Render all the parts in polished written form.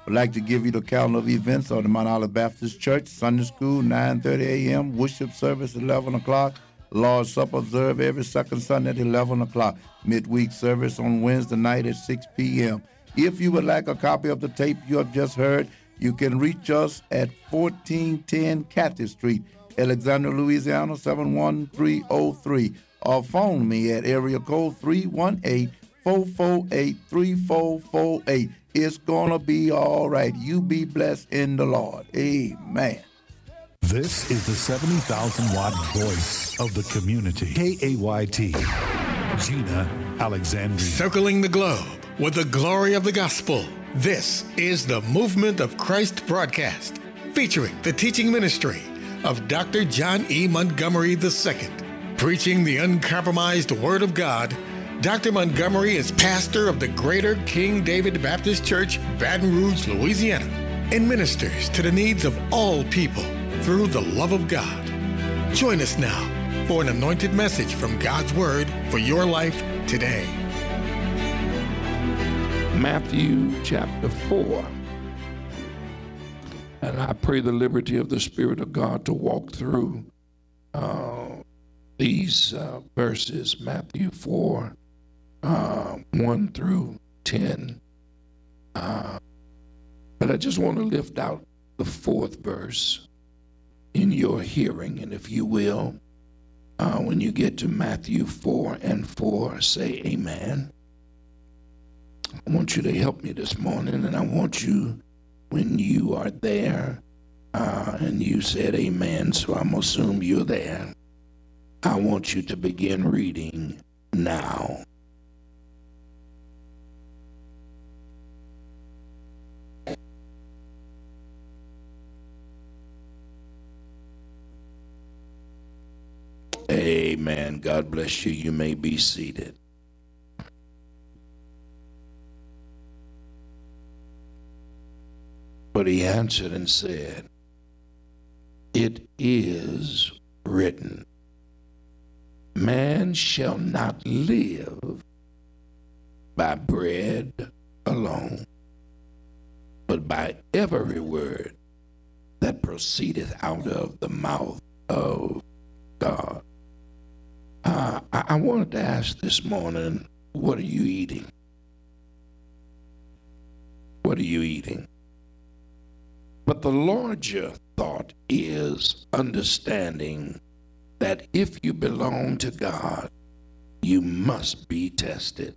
I'd like to give you the calendar of events of the Mount Olive Baptist Church. Sunday school, 9:30 a.m. Worship service, 11 o'clock. Lord's Supper observed every second Sunday at 11 o'clock. Midweek service on Wednesday night at 6 p.m. If you would like a copy of the tape you have just heard, you can reach us at 1410 Cathy Street, Alexandria, Louisiana, 71303, or phone me at area code 318-448-3448. It's going to be all right. You be blessed in the Lord. Amen. This is the 70,000-watt voice of the community. KAYT. Gina Alexandria. Circling the globe with the glory of the gospel. This is the Movement of Christ broadcast, featuring the teaching ministry of Dr. John E. Montgomery II. Preaching the uncompromised Word of God, Dr. Montgomery is pastor of the Greater King David Baptist Church, Baton Rouge, Louisiana, and ministers to the needs of all people through the love of God. Join us now for an anointed message from God's Word for your life today. Matthew chapter 4. And I pray the liberty of the Spirit of God to walk through these verses, Matthew 4, 1 through 10. But I just want to lift out the fourth verse in your hearing. And if you will, when you get to Matthew 4 and 4, say amen. I want you to help me this morning, and I want you, when you are there, and you said amen, so I'm going to assume you're there, I want you to begin reading now. Amen. God bless you. You may be seated. But he answered and said, "It is written, man shall not live by bread alone, but by every word that proceedeth out of the mouth of God." I wanted to ask this morning, what are you eating? What are you eating? But the larger thought is understanding that if you belong to God, you must be tested.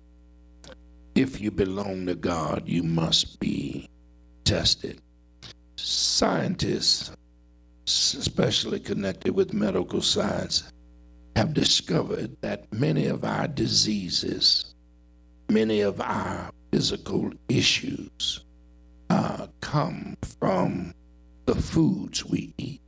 If you belong to God, you must be tested. Scientists, especially connected with medical science, have discovered that many of our diseases, many of our physical issues come from the foods we eat.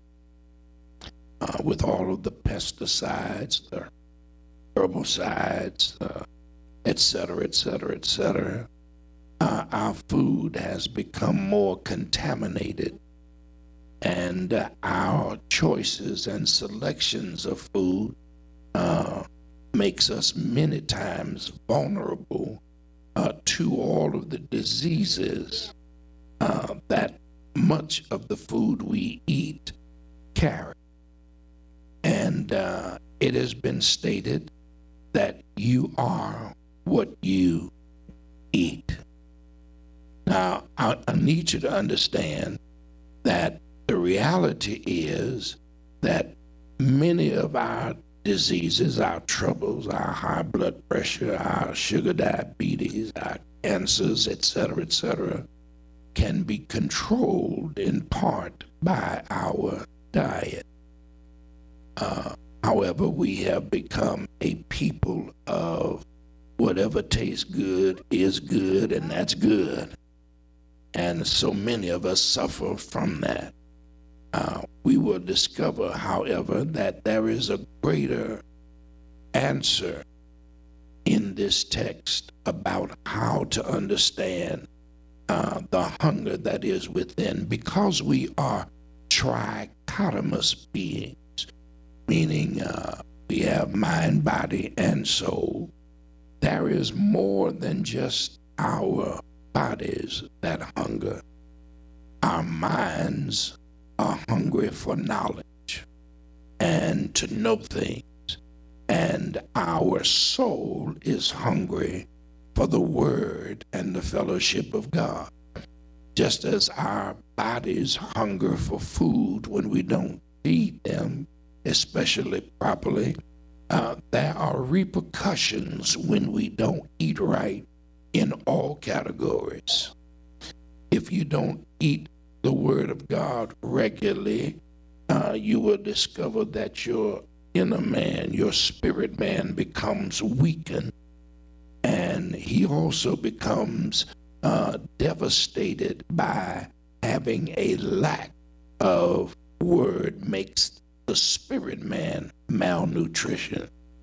With all of the pesticides, the herbicides, et cetera, et cetera, et cetera, our food has become more contaminated, and our choices and selections of food makes us many times vulnerable to all of the diseases that much of the food we eat carry. And it has been stated that you are what you eat. Now, I need you to understand that the reality is that many of our diseases, our troubles, our high blood pressure, our sugar diabetes, our cancers, et cetera, can be controlled in part by our diet. However, we have become a people of whatever tastes good is good, and that's good. And so many of us suffer from that. We will discover, however, that there is a greater answer in this text about how to understand the hunger that is within, because we are trichotomous beings, meaning we have mind, body, and soul. There is more than just our bodies that hunger. Our minds are hungry for knowledge and to know things. And our soul is hungry for the word and the fellowship of God. Just as our bodies hunger for food when we don't feed them, especially properly, there are repercussions when we don't eat right in all categories. If you don't eat the word of God regularly, you will discover that your inner man, your spirit man, becomes weakened, and he also becomes devastated by having a lack of word, makes the spirit man malnutrition.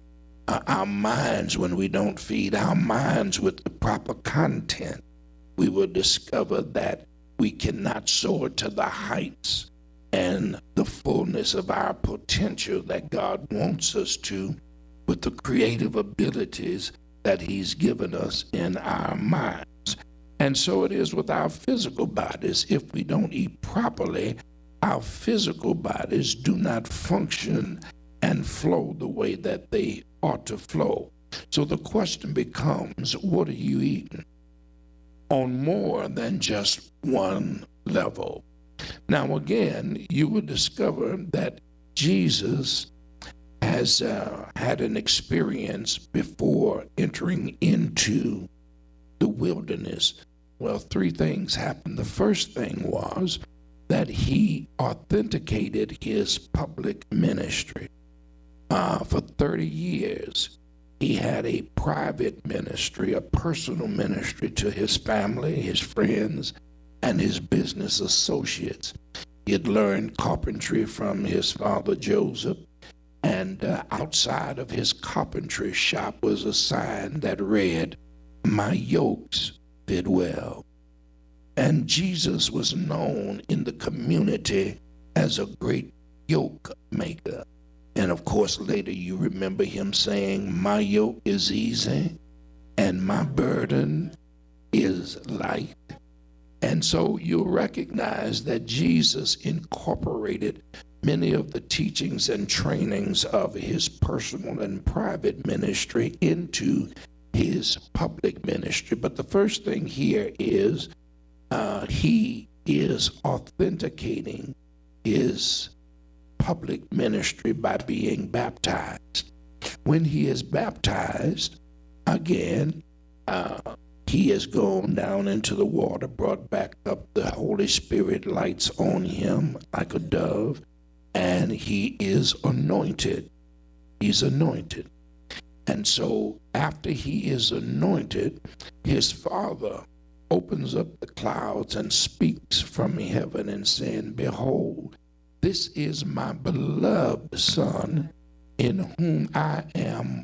Our minds, when we don't feed our minds with the proper content, we will discover that we cannot soar to the heights and the fullness of our potential that God wants us to, with the creative abilities that he's given us in our minds. And so it is with our physical bodies. If we don't eat properly, our physical bodies do not function and flow the way that they ought to flow. So the question becomes, what are you eating? On more than just one level. Now, again, you will discover that Jesus has had an experience before entering into the wilderness. Well, three things happened. The first thing was that he authenticated his public ministry. For 30 years, he had a private ministry, a personal ministry to his family, his friends, and his business associates. He had learned carpentry from his father Joseph, and outside of his carpentry shop was a sign that read, "My yokes fit well." And Jesus was known in the community as a great yoke maker. And of course, later you remember him saying, "My yoke is easy and my burden is light." And so you'll recognize that Jesus incorporated many of the teachings and trainings of his personal and private ministry into his public ministry. But the first thing here is he is authenticating his public ministry by being baptized. When he is baptized, again, he has gone down into the water, brought back up. The Holy Spirit lights on him like a dove, and he is anointed. He's anointed. And so after he is anointed, his Father opens up the clouds and speaks from heaven and saying, "Behold, this is my beloved Son, in whom I am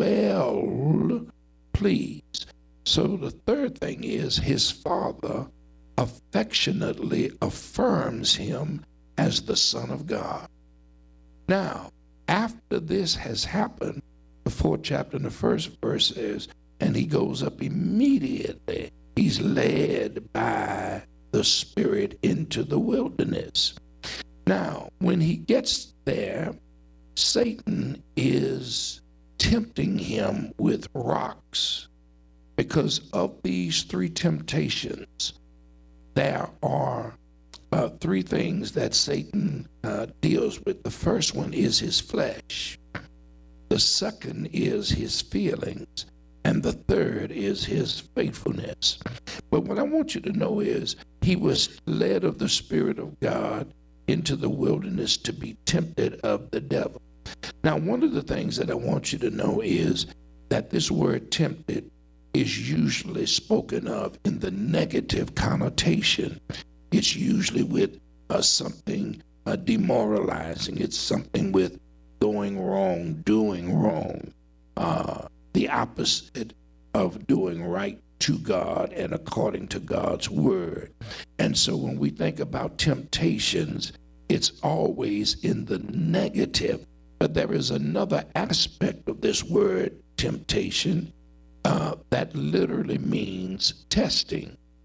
well pleased." So the third thing is his Father affectionately affirms him as the Son of God. Now, after this has happened, the 4th chapter and the 1st verse says, and he goes up immediately. He's led by the Spirit into the wilderness. Now, when he gets there, Satan is tempting him with rocks. Because of these three temptations, there are three things that Satan deals with. The first one is his flesh. The second is his feelings. And the third is his faithfulness. But what I want you to know is he was led of the Spirit of God into the wilderness to be tempted of the devil. Now, one of the things that I want you to know is that this word tempted is usually spoken of in the negative connotation. It's usually with something demoralizing. It's something with going wrong, doing wrong, the opposite of doing right to God and according to God's word. And so when we think about temptations, it's always in the negative. But there is another aspect of this word, temptation, that literally means testing.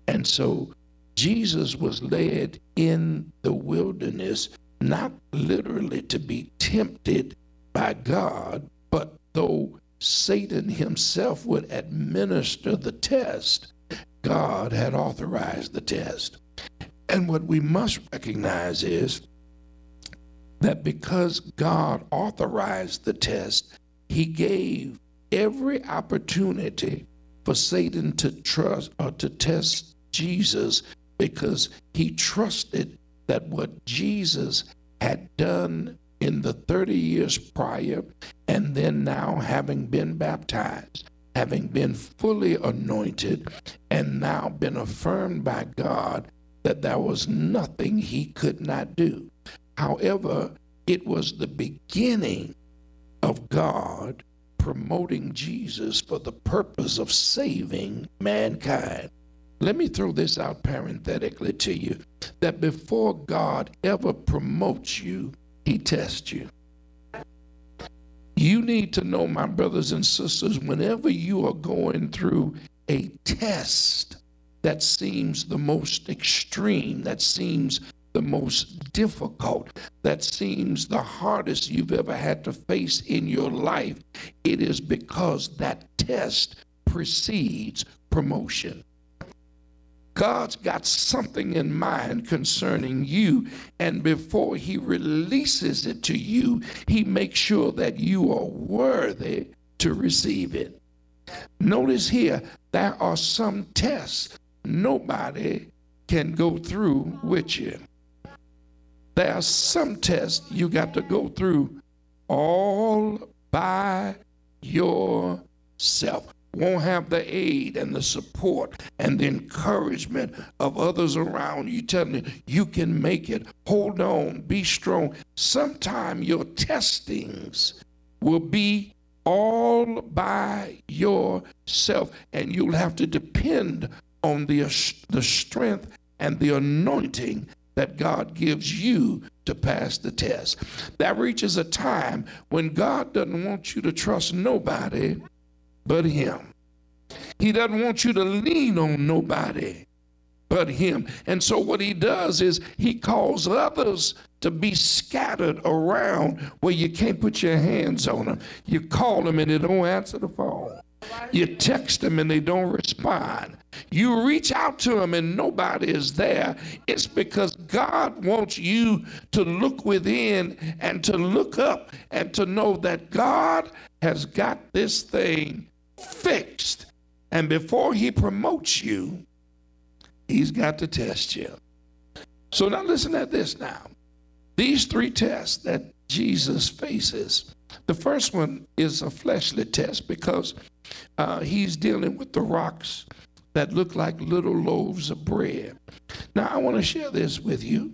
And so Jesus was led in the wilderness, not literally to be tempted by God, but though Satan himself would administer the test, God had authorized the test. And what we must recognize is that because God authorized the test, he gave every opportunity for Satan to trust or to test Jesus, because he trusted that what Jesus had done in the 30 years prior, and then now having been baptized, having been fully anointed, and now been affirmed by God that there was nothing he could not do. However, it was the beginning of God promoting Jesus for the purpose of saving mankind. Let me throw this out parenthetically to you, that before God ever promotes you, he tests you. You need to know, my brothers and sisters, whenever you are going through a test that seems the most extreme, that seems the most difficult, that seems the hardest you've ever had to face in your life, it is because that test precedes promotion. God's got something in mind concerning you, and before he releases it to you, he makes sure that you are worthy to receive it. Notice here, there are some tests nobody can go through with you. There are some tests you got to go through all by yourself. Won't have the aid and the support and the encouragement of others around you telling you, you can make it, hold on, be strong. Sometime your testings will be all by yourself, and you'll have to depend on the strength and the anointing that God gives you to pass the test. There reaches a time when God doesn't want you to trust nobody but him. He doesn't want you to lean on nobody but him. And so what he does is he calls others to be scattered around where you can't put your hands on them. You call them and they don't answer the phone. You text them and they don't respond. You reach out to them and nobody is there. It's because God wants you to look within and to look up and to know that God has got this thing fixed. And before he promotes you, he's got to test you. So now listen at this now. These three tests that Jesus faces. The first one is a fleshly test because he's dealing with the rocks that look like little loaves of bread. Now, I want to share this with you.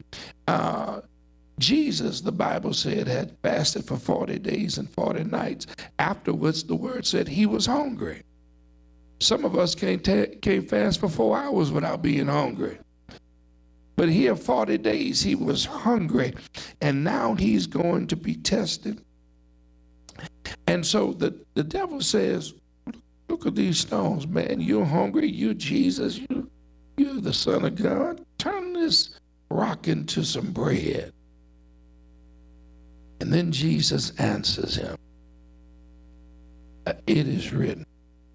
Jesus, the Bible said, had fasted for 40 days and 40 nights. Afterwards, the word said he was hungry. Some of us can't fast for 4 hours without being hungry. But here, 40 days, he was hungry, and now he's going to be tested. And so the devil says, look at these stones, man. You're hungry. You're Jesus. You're the Son of God. Turn this rock into some bread. And then Jesus answers him. It is written,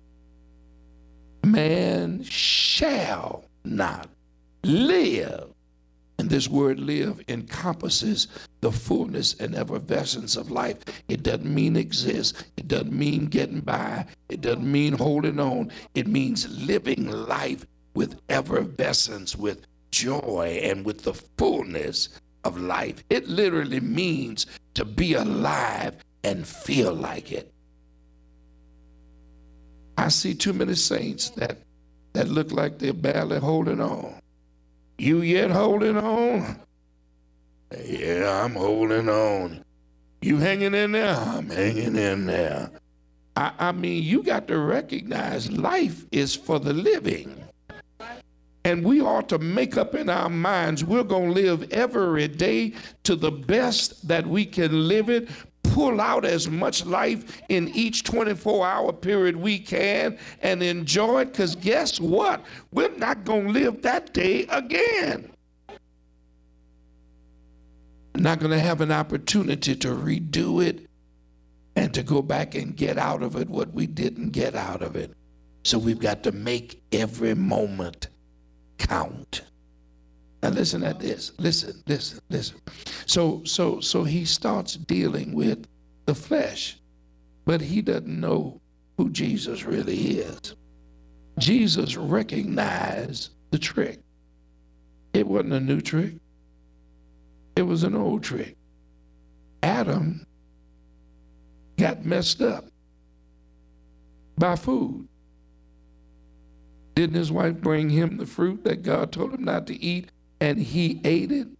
man shall not live. And this word live encompasses the fullness and effervescence of life. It doesn't mean exist. It doesn't mean getting by. It doesn't mean holding on. It means living life with effervescence, with joy, and with the fullness of life. It literally means to be alive and feel like it. I see too many saints that look like they're barely holding on. You yet holding on? Yeah, I'm holding on. You hanging in there? I'm hanging in there. I mean, you got to recognize life is for the living. And we ought to make up in our minds we're going to live every day to the best that we can live it, pull out as much life in each 24-hour period we can and enjoy it, because guess what? We're not going to live that day again. We're not going to have an opportunity to redo it and to go back and get out of it what we didn't get out of it. So we've got to make every moment count. Now listen at this. Listen. So he starts dealing with the flesh, but he doesn't know who Jesus really is. Jesus recognized the trick. It wasn't a new trick. It was an old trick. Adam got messed up by food. Didn't his wife bring him the fruit that God told him not to eat, and he ate it?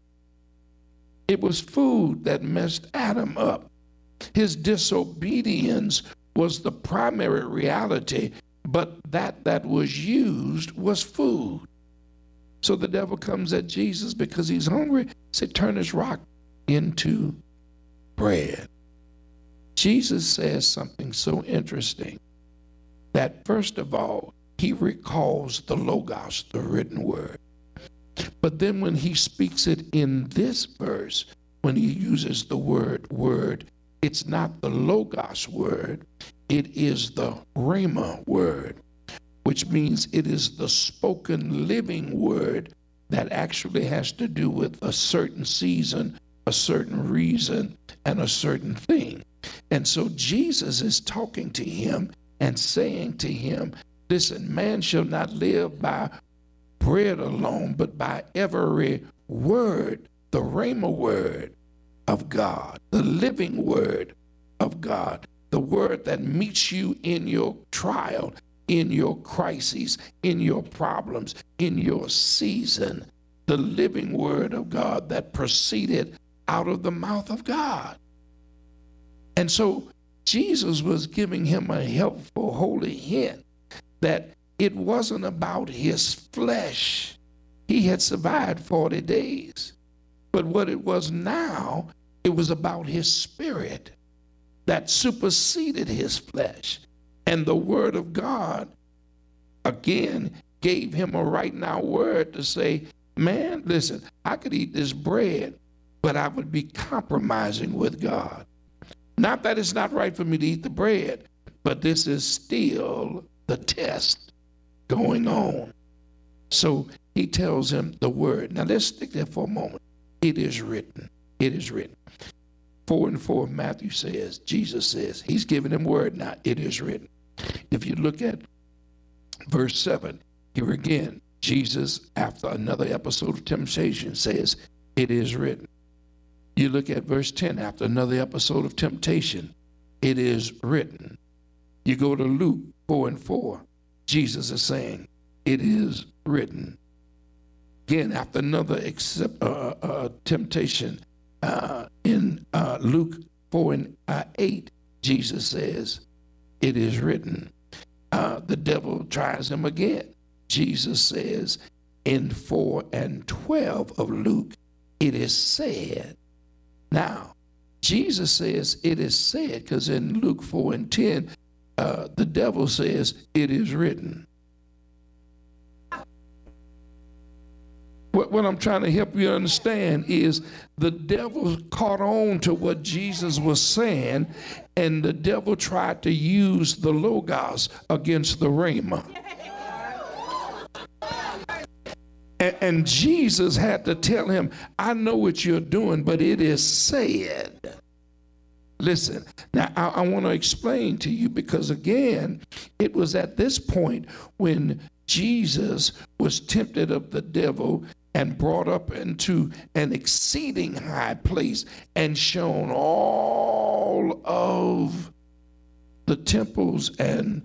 It was food that messed Adam up. His disobedience was the primary reality, but that was used was food. So the devil comes at Jesus because he's hungry. Said, turn this rock into bread. Jesus says something so interesting that, first of all, he recalls the Logos, the written word. But then when he speaks it in this verse, when he uses the word, it's not the Logos word, it is the Rhema word, which means it is the spoken living word that actually has to do with a certain season, a certain reason, and a certain thing. And so Jesus is talking to him and saying to him, listen, man shall not live by bread alone, but by every word, the Rhema word of God, the living word of God, the word that meets you in your trial, in your crises, in your problems, in your season, the living word of God that proceeded out of the mouth of God. And so Jesus was giving him a helpful, holy hint that it wasn't about his flesh. He had survived 40 days. But what it was now, it was about his spirit that superseded his flesh. And the word of God, again, gave him a right now word to say, man, listen, I could eat this bread, but I would be compromising with God. Not that it's not right for me to eat the bread, but this is still the test going on. So he tells him the word. Now let's stick there for a moment. It is written. It is written. 4:4 of Matthew says, Jesus says, he's giving him word now. It is written. If you look at verse 7, here again, Jesus, after another episode of temptation, says, it is written. You look at verse 10, after another episode of temptation, it is written. You go to Luke 4:4, Jesus is saying, it is written. Again, after another temptation in Luke 4:8, Jesus says, it is written. The devil tries him again. Jesus says in 4:12 of Luke, it is said. Now, Jesus says it is said because in Luke 4:10, the devil says it is written. What I'm trying to help you understand is the devil caught on to what Jesus was saying, and the devil tried to use the Logos against the Rhema. And Jesus had to tell him, I know what you're doing, but it is said. Listen, now I want to explain to you, because again, it was at this point when Jesus was tempted of the devil and brought up into an exceeding high place and shown all of the temples and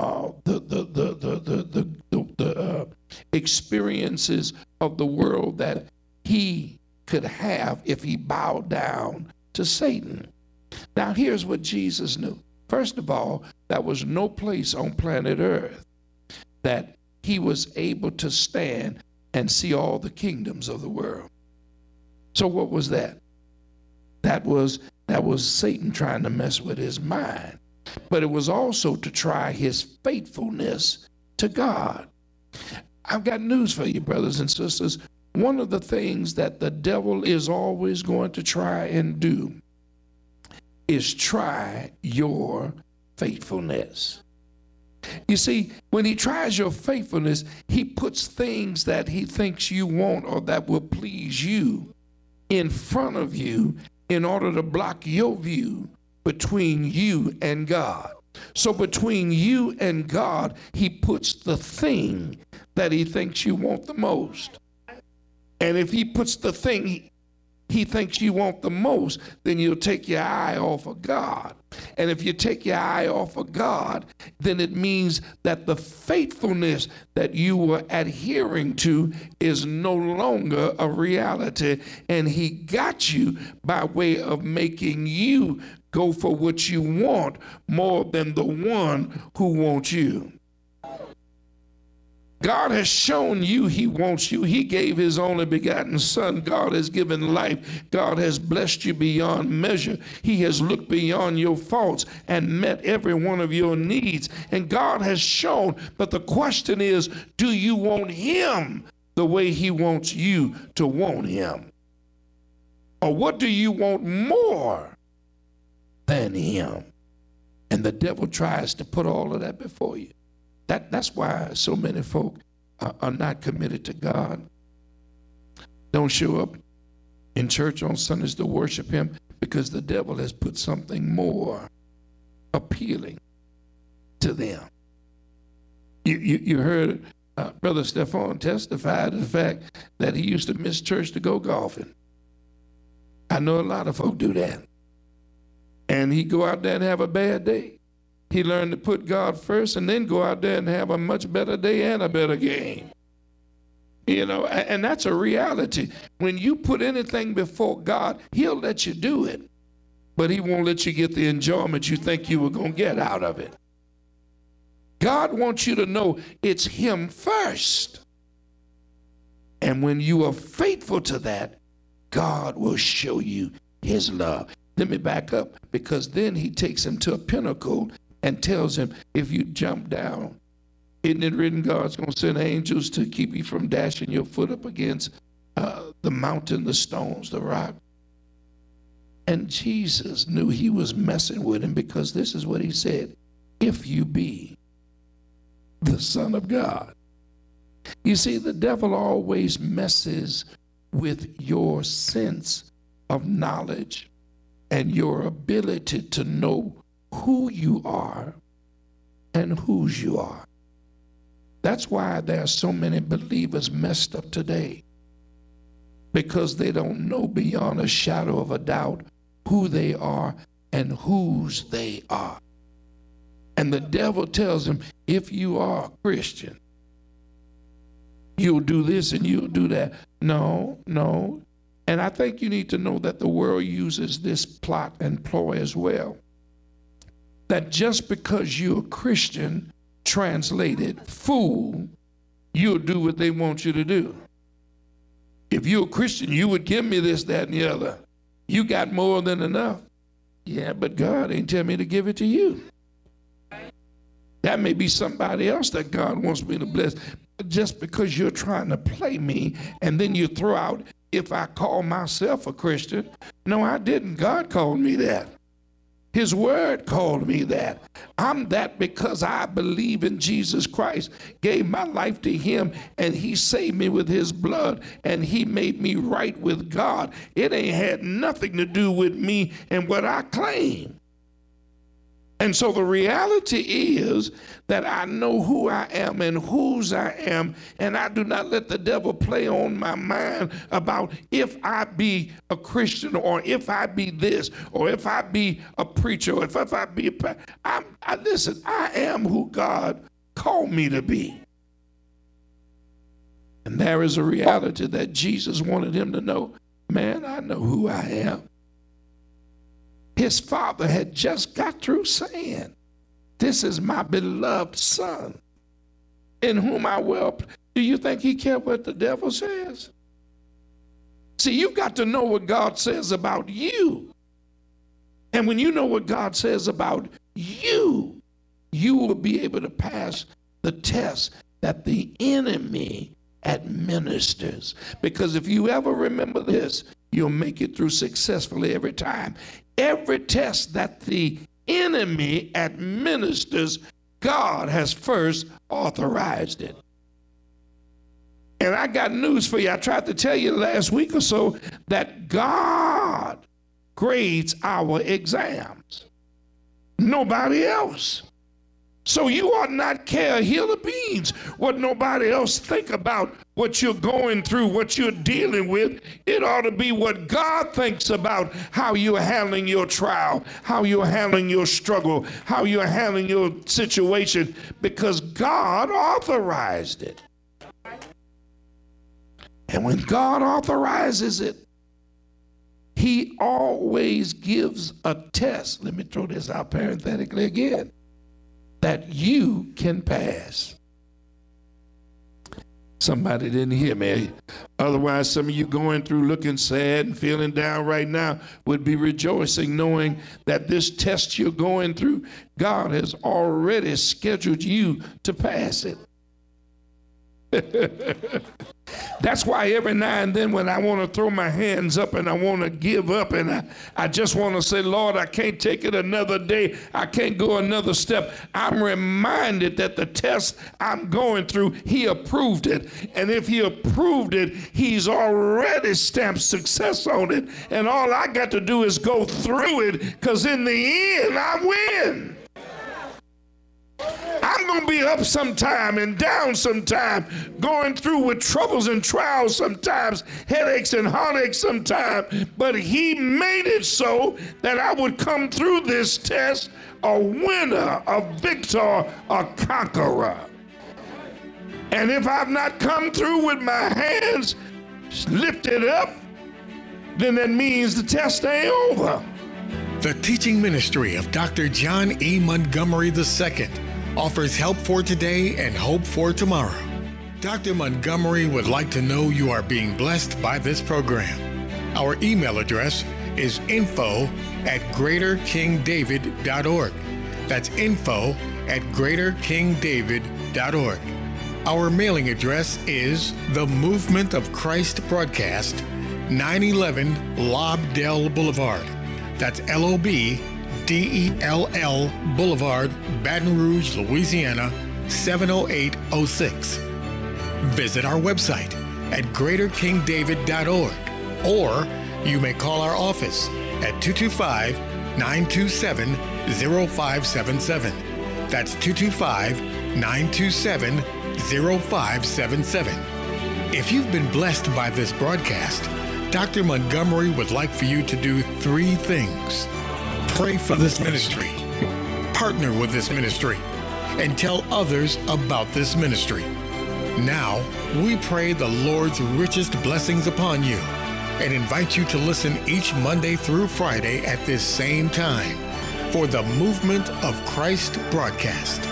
the experiences of the world that he could have if he bowed down to Satan. Now, here's what Jesus knew. First of all, there was no place on planet Earth that he was able to stand and see all the kingdoms of the world. So what was that? That was That was Satan trying to mess with his mind. But it was also to try his faithfulness to God. I've got news for you, brothers and sisters. One of the things that the devil is always going to try and do is try your faithfulness. You see, when he tries your faithfulness, he puts things that he thinks you want or that will please you in front of you in order to block your view between you and God. So between you and God, he puts the thing that he thinks you want the most. And if he puts the thing he thinks you want the most, then you'll take your eye off of God. And if you take your eye off of God, then it means that the faithfulness that you were adhering to is no longer a reality. And he got you by way of making you go for what you want more than the one who wants you. God has shown you he wants you. He gave his only begotten son. God has given life. God has blessed you beyond measure. He has looked beyond your faults and met every one of your needs. And God has shown, but the question is, do you want him the way he wants you to want him? Or what do you want more than him? And the devil tries to put all of that before you. That's why so many folk are not committed to God. Don't show up in church on Sundays to worship him because the devil has put something more appealing to them. You heard Brother Stefan testify to the fact that he used to miss church to go golfing. I know a lot of folk do that. And he go out there and have a bad day. He learned to put God first and then go out there and have a much better day and a better game. You know, and that's a reality. When you put anything before God, he'll let you do it, but he won't let you get the enjoyment you think you were going to get out of it. God wants you to know it's him first. And when you are faithful to that, God will show you his love. Let me back up, because then he takes him to a pinnacle and tells him, if you jump down, isn't it written God's going to send angels to keep you from dashing your foot up against the mountain, the stones, the rock? And Jesus knew he was messing with him, because this is what he said: if you be the Son of God. You see, the devil always messes with your sense of knowledge and your ability to know who you are and whose you are. That's why there are so many believers messed up today, because they don't know beyond a shadow of a doubt who they are and whose they are. And the devil tells them, if you are a Christian, you'll do this and you'll do that. No. And I think you need to know that the world uses this plot and ploy as well. That just because you're a Christian, translated fool, you'll do what they want you to do. If you're a Christian, you would give me this, that, and the other. You got more than enough. Yeah, but God ain't tell me to give it to you. That may be somebody else that God wants me to bless. Just because you're trying to play me, and then you throw out, if I call myself a Christian. No, I didn't. God called me that. His word called me that. I'm that because I believe in Jesus Christ, gave my life to him, and he saved me with his blood, and he made me right with God. It ain't had nothing to do with me and what I claim. And so the reality is that I know who I am and whose I am, and I do not let the devil play on my mind about if I be a Christian, or if I be this, or if I be a preacher, or if I be a pastor. Listen, I am who God called me to be. And there is a reality that Jesus wanted him to know. Man, I know who I am. His father had just got through saying, this is my beloved son, in whom I will. Do you think he cared what the devil says? See, you've got to know what God says about you. And when you know what God says about you, you will be able to pass the test that the enemy administers. Because if you ever remember this, you'll make it through successfully every time. Every test that the enemy administers, God has first authorized it. And I got news for you. I tried to tell you last week or so that God grades our exams. Nobody else. So you ought not care a hill of beans what nobody else think about what you're going through, what you're dealing with. It ought to be what God thinks about how you're handling your trial, how you're handling your struggle, how you're handling your situation, because God authorized it. And when God authorizes it, he always gives a test. Let me throw this out parenthetically again, that you can pass. Somebody didn't hear me. Otherwise, some of you going through looking sad and feeling down right now would be rejoicing, knowing that this test you're going through, God has already scheduled you to pass it. That's why every now and then when I want to throw my hands up and I want to give up and I just want to say, Lord, I can't take it another day. I can't go another step. I'm reminded that the test I'm going through, he approved it. And if he approved it, he's already stamped success on it. And all I got to do is go through it, because in the end, I win. I'm going to be up sometime and down sometime, going through with troubles and trials sometimes, headaches and heartaches sometimes, but he made it so that I would come through this test a winner, a victor, a conqueror. And if I've not come through with my hands lifted up, then that means the test ain't over. The teaching ministry of Dr. John E. Montgomery II offers help for today and hope for tomorrow. Dr. Montgomery would like to know you are being blessed by this program. Our email address is info@greaterkingdavid.org. That's info@greaterkingdavid.org. Our mailing address is The Movement of Christ Broadcast, 911 Lobdell Boulevard. That's LOBDELL Boulevard, Baton Rouge, Louisiana, 70806. Visit our website at greaterkingdavid.org, or you may call our office at 225-927-0577. That's 225-927-0577. If you've been blessed by this broadcast, Dr. Montgomery would like for you to do 3 things. Pray for this ministry, partner with this ministry, and tell others about this ministry. Now, we pray the Lord's richest blessings upon you and invite you to listen each Monday through Friday at this same time for the Movement of Christ broadcast.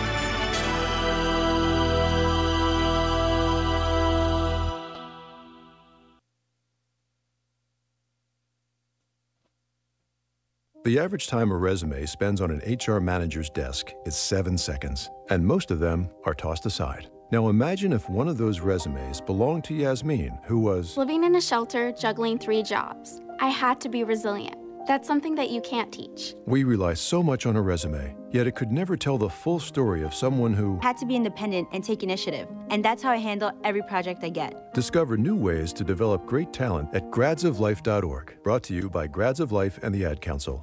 The average time a resume spends on an HR manager's desk is 7 seconds, and most of them are tossed aside. Now imagine if one of those resumes belonged to Yasmin, who was living in a shelter, juggling 3 jobs. I had to be resilient. That's something that you can't teach. We rely so much on a resume, yet it could never tell the full story of someone who had to be independent and take initiative. And that's how I handle every project I get. Discover new ways to develop great talent at gradsoflife.org. Brought to you by Grads of Life and the Ad Council.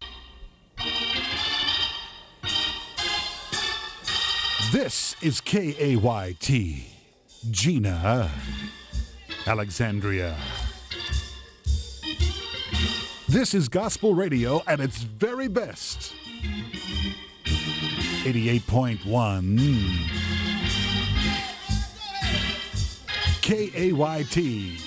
This is KAYT, Gina, Alexandria. This is gospel radio at its very best. 88.1 KAYT,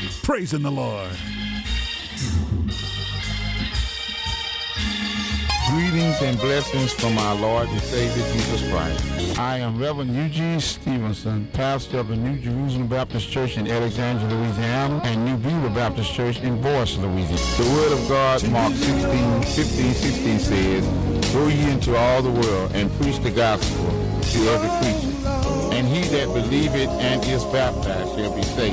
praising the Lord. Greetings and blessings from our Lord and Savior Jesus Christ. I am Reverend Eugene Stevenson, pastor of the New Jerusalem Baptist Church in Alexandria, Louisiana, and New Beulah Baptist Church in Boyce, Louisiana. The Word of God, Mark 16:15-16 says, "Go ye into all the world and preach the gospel to every creature. And he that believeth and is baptized shall be saved,